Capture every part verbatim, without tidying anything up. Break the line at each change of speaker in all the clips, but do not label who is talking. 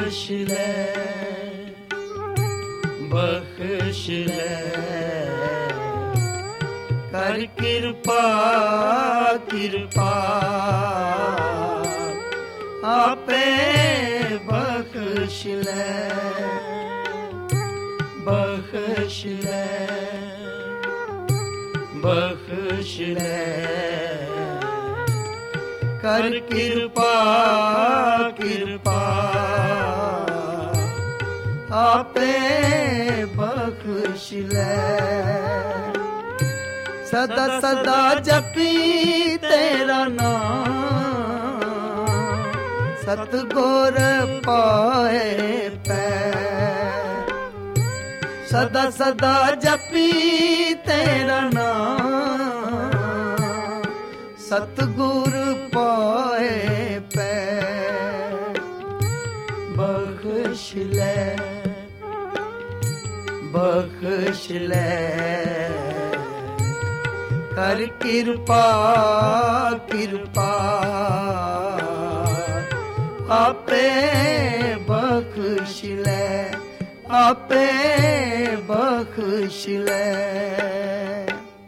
ਬਖਸ਼ ਲੈ, ਬਖਸ਼ ਲੈ, ਕਰ ਕਿਰਪਾ ਕਿਰਪਾ, ਆਪੇ ਬਖਸ਼ ਲੈ, ਬਖਸ਼ ਲੈ, ਬਖਸ਼ ਲੈ, ਕਰ ਕਿਰਪਾ ਕਿਰਪਾ, ਆਪੇ ਬਖਸ਼ ਲੈ। ਸਦਾ ਸਦਾ ਜਪੀ ਤੇਰਾ ਨਾਮ, ਸਤਿਗੁਰ ਪਾਏ ਪੈ। ਸਦਾ ਸਦਾ ਜਪੀ ਤੇਰਾ ਨਾਮ, ਸਤਿਗੁਰ ਪਾਏ ਪੈ। ਬਖਸ਼ ਲੈ, ਬਖਸ਼ ਲੈ, ਕਰ ਕਿਰਪਾ ਕਿਰਪਾ, ਆਪੇ ਬਖਸ਼ ਲੈ, ਆਪੇ ਬਖਸ਼ ਲੈ।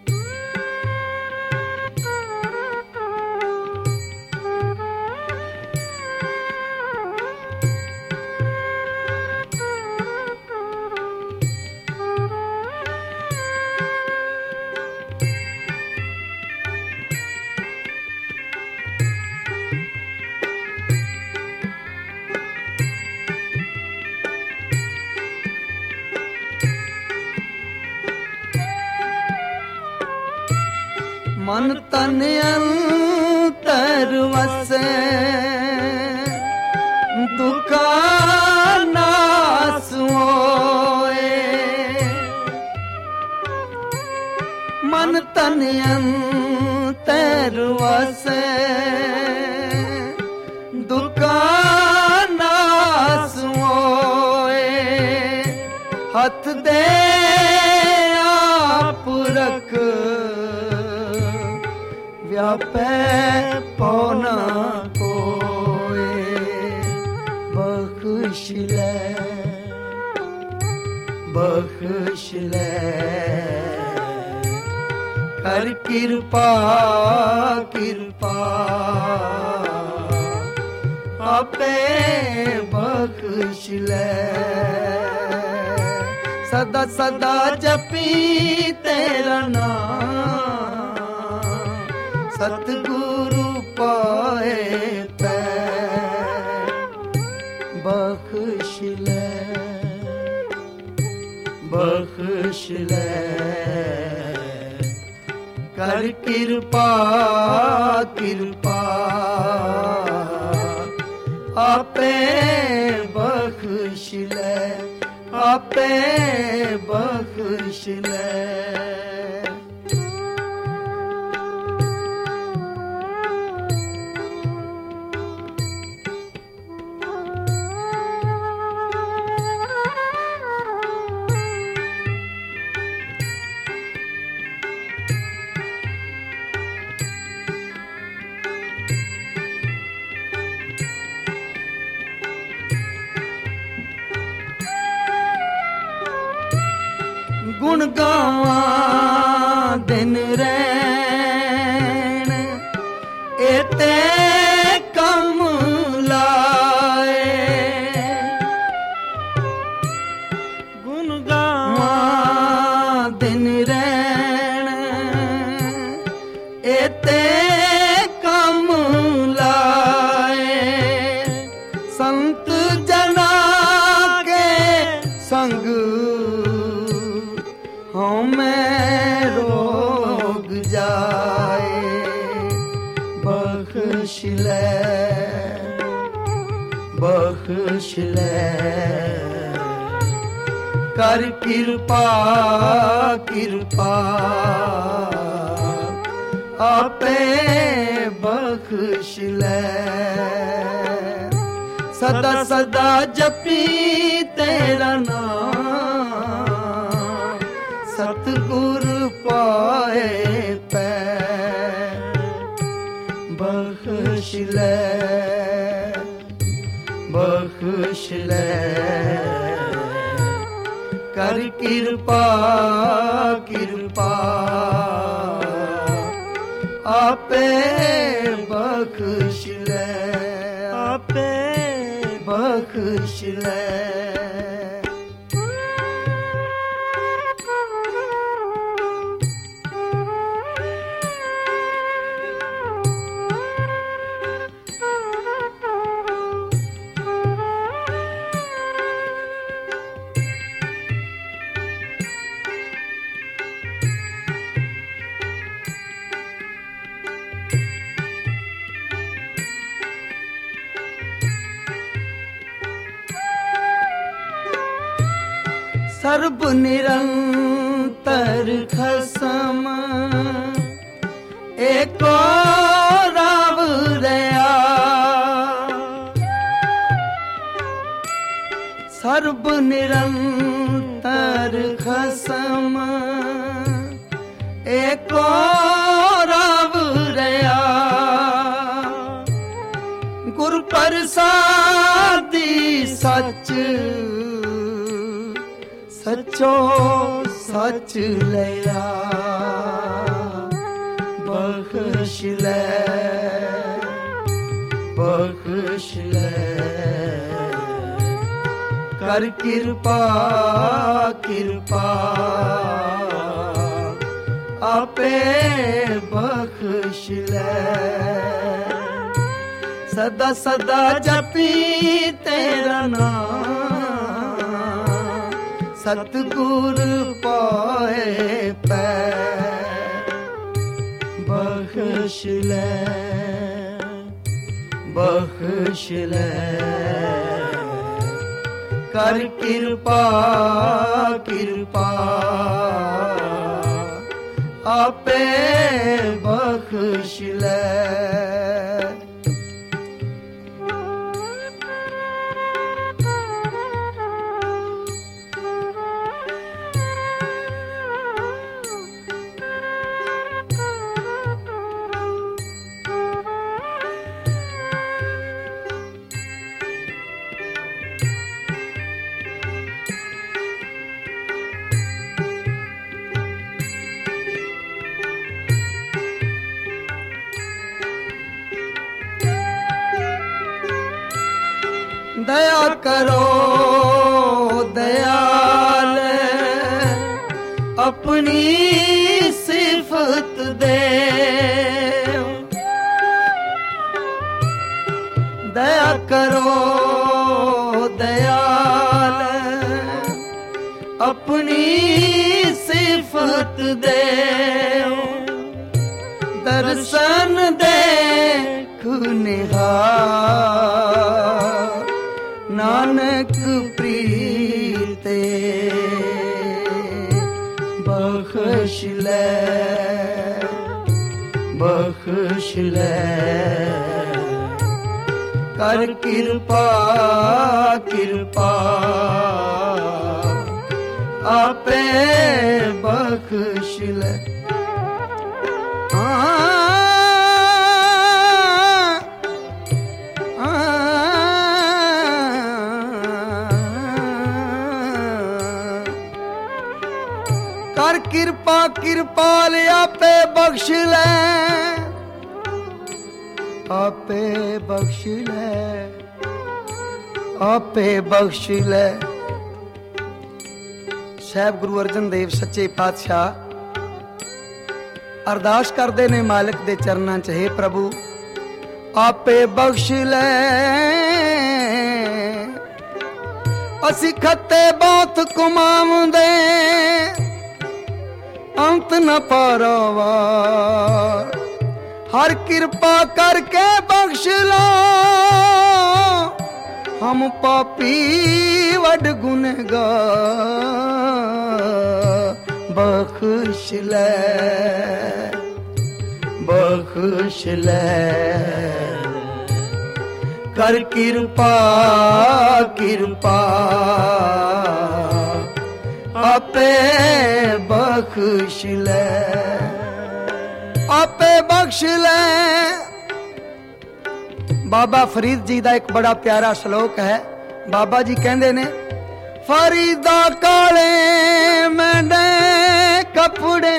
ਮਨ ਤਨ ਅੰਤਰ ਵਸੈ, ਦੁਖਾਂ ਨਾਸ ਹੋਏ। ਮਨ ਤਨ ਅੰਤਰ ਵਸੈ, ਦੁਖਾਂ ਨਾਸ ਹੋਏ। ਹੱਥ ਦੇ ਆਪ ਰਖ, ਵਿਆਪੈ ਪਉ ਨ ਕੋਇ। ਬਖਸ਼ ਲੈ, ਬਖਸ਼ ਲੈ, ਕਰ ਕਿਰਪਾ ਕਿਰਪਾ, ਆਪੇ ਬਖਸ਼ ਲੈ। ਸਦਾ ਸਦਾ ਜਪੀ ਤੇਰਾ ਨਾਮ, ਸਤਿਗੁਰੂ ਪਾਏ ਪੈ। ਬਖਸ਼ ਲੈ, ਬਖਸ਼ ਲੈ, ਕਰ ਕਿਰਪਾ ਕਿਰਪਾ, ਆਪੇ ਬਖਸ਼ ਲੈ, ਆਪੇ ਬਖਸ਼ ਲੈ। ਗੁਣ ਗਾਵਾਂ ਦਿਨ ਰੈਣ, ਇਹ ਤੇ ਕੰਮ ਲਾਏ। ਗੁਣ ਗਾਵਾਂ ਦਿਨ ਰੈਣ, ਇਹ ਤੇ ਕੰਮ ਲਾਏ। ਸੰਤ ਜਨਾ ਕੇ ਸੰਗ, ਹਉ ਮੈਂ ਰੋਗ ਜਾਏ। ਬਖਸ਼ ਲੈ, ਬਖਸ਼ ਲੈ, ਕਰ ਕਿਰਪਾ ਕਿਰਪਾ, ਆਪੇ ਬਖਸ਼ ਲੈ। ਸਦਾ ਸਦਾ ਜਪੀ ਤੇਰਾ ਨਾਮ, ਸਤਿਗੁਰ ਪਾਏ ਪੈ। ਬਖਸ਼ ਲੈ, ਬਖਸ਼ ਲੈ, ਕਰ ਕਿਰਪਾ ਕਿਰਪਾ ਆਪੇ ਬਖਸ਼ ਲੈ ਆਪੇ ਬਖਸ਼ ਲੈ। ਸਰਬ ਨਿਰੰਤਰ ਖਸਮ ਏਕੋ ਰਵ ਰਹਾ। ਸਰਬ ਨਿਰੰਤਰ ਖਸਮ ਏਕੋ ਰਵ ਰਹਾ। ਗੁਰ ਪ੍ਰਸਾਦੀ ਸੱਚ ਸੱਚੋ ਸੱਚ ਲਿਆ ਬਖਸ਼ ਲੈ ਬਖਸ਼ ਲੈ। ਕਰ ਕਿਰਪਾ ਕਿਰਪਾ ਆਪੇ ਬਖਸ਼ ਲੈ। ਸਦਾ ਸਦਾ ਜਪੀ ਤੇਰਾ ਨਾਮ ਸਤਿਗੁਰ ਪਾਏ ਪੈ ਬਖਸ਼ ਲੈ ਬਖਸ਼ ਲੈ। ਕਰ ਕਿਰਪਾ ਕਿਰਪਾ ਆਪੇ ਬਖਸ਼ ਲੈ। ਦਇਆ ਕਰੋ ਦਇਆਲ ਆਪਣੀ ਸਿਫਤ ਦੇ। ਦਇਆ ਕਰੋ ਦਇਆਲ ਆਪਣੀ ਸਿਫਤ ਦੇ। ਦਰਸ਼ਨ ਦੇਖ ਨਿਹਾਲ ਨਾਨਕ ਪ੍ਰੀਤੇ ਬਖਸ਼ ਲੈ ਬਖਸ਼ ਲੈ। ਕਰ ਕਿਰਪਾ ਕਿਰਪਾ ਆਪੇ ਬਖਸ਼ ਲੈ। ਕਰ ਕਿਰਪਾ ਕਿਰਪਾਲ ਆਪੇ ਬਖਸ਼ ਲੈ ਆਪੇ ਬਖਸ਼ ਲੈ ਆਪੇ ਬਖਸ਼ ਲੈ। ਸਾਹਿਬ ਗੁਰੂ ਅਰਜਨ ਦੇਵ ਸੱਚੇ ਪਾਤਸ਼ਾਹ ਅਰਦਾਸ ਕਰਦੇ ਨੇ ਮਾਲਕ ਦੇ ਚਰਨਾਂ 'ਚ, ਹੇ ਪ੍ਰਭੂ ਆਪੇ ਬਖਸ਼ ਲੈ। ਅਸੀਂ ਖੱਤੇ ਬਹੁਤ ਕਮਾਉਂਦੇ ਅੰਤ न पारावार, हर कृपा करके बख्श लो हम पापी वड गुनहगार। बख्श ले बख्श ले कर कृपा कृपा आपे बख्श ले आपे बख्श ले। बाबा फरीद जी का एक बड़ा प्यारा श्लोक है। बाबा जी कहते ने फरीदा काले मैंने कपड़े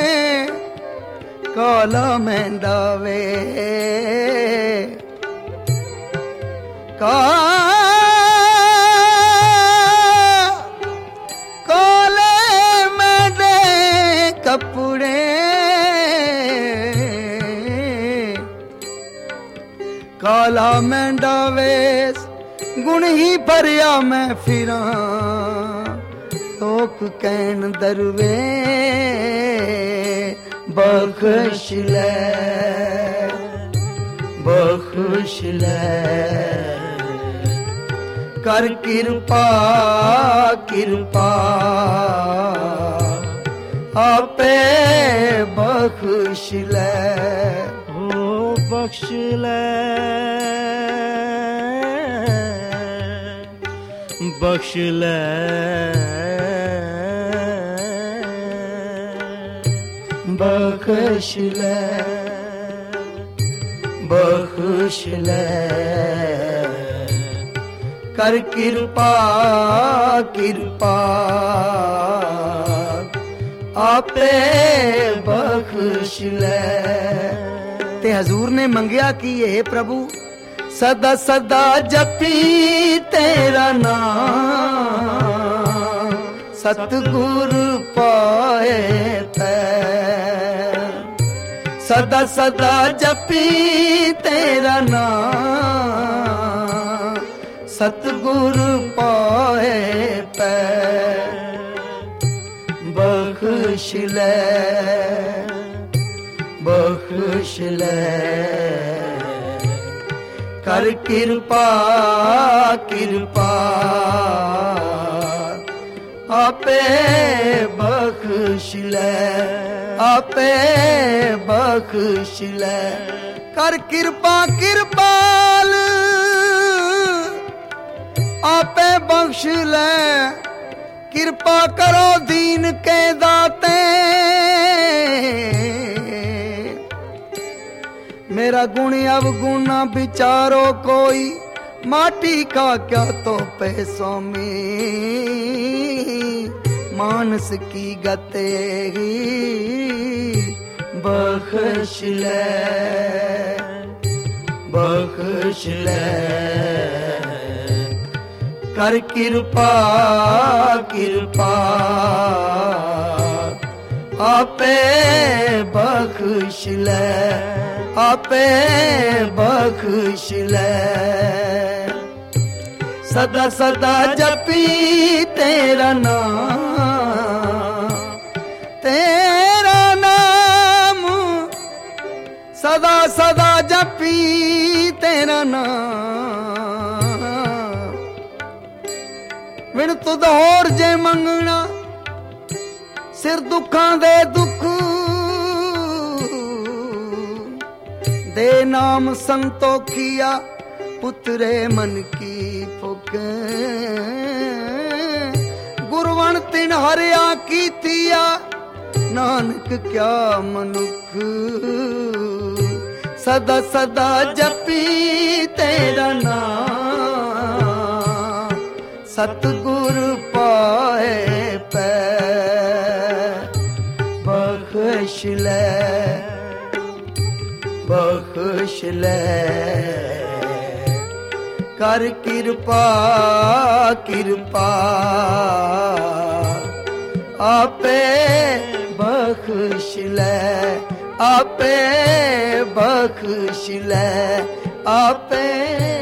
काला मैंदा वे का काले मैंने कपड़े काला मैंदा वेस गुण ही भरिया मैं फिरा लोक कैन दरवे बख्श ले बख्श ले कर कृपा कृपा आपे बख्श ले
हो बख्श ले बख्श ले
बख्श ले बख्श ले कर कृपा कृपा आपे बख्श ले। ते हजूर ने मंगिया कि हे प्रभु सदा सदा जपी तेरा नाम सतगुरु पाए पै सदा सदा जपी तेरा नाम सतगुरु पाए पै बख्श ले बख्श ले कर कृपा कृपा आपे बख्श ले आपे बख्श ले कर कृपा कृपाल आपे बख्श ले कृपा करो दीन के दाते मेरा गुण अवगुणा विचारो कोई माटी का क्या तो पैसों में मानस की गते बख्श ले बख्श ले कर कृपा कृपा आपे बख्श ले आपे बख्श ले सदा सदा जपी तेरा नाम तेरा नाम सदा सदा जपी तेरा नाम विण तुद होर जे मंगना सिर दुखां दे दुख दे नाम संतोखिया पुत्रे मन की फुक गुरवण तिन हरिया कीतिया नानक क्या मनुख सदा सदा जपी तेरा नाम सतगुरु पाए पै बख्श ले बख्श ले कर कृपा कृपा आपे बख्श ले आपे बख्श ले आपे